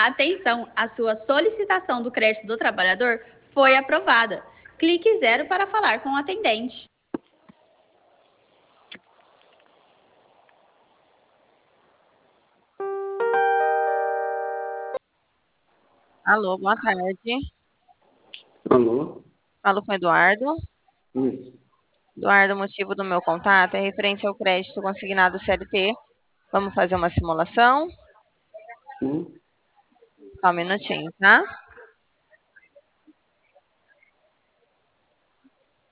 Atenção, a sua solicitação do crédito do trabalhador foi aprovada. Clique 0 para falar com o atendente. Alô, boa tarde. Alô? Falo com o Eduardo. Isso. Eduardo, o motivo do meu contato é referente ao crédito consignado CLT. Vamos fazer uma simulação? Sim. Só um minutinho, tá?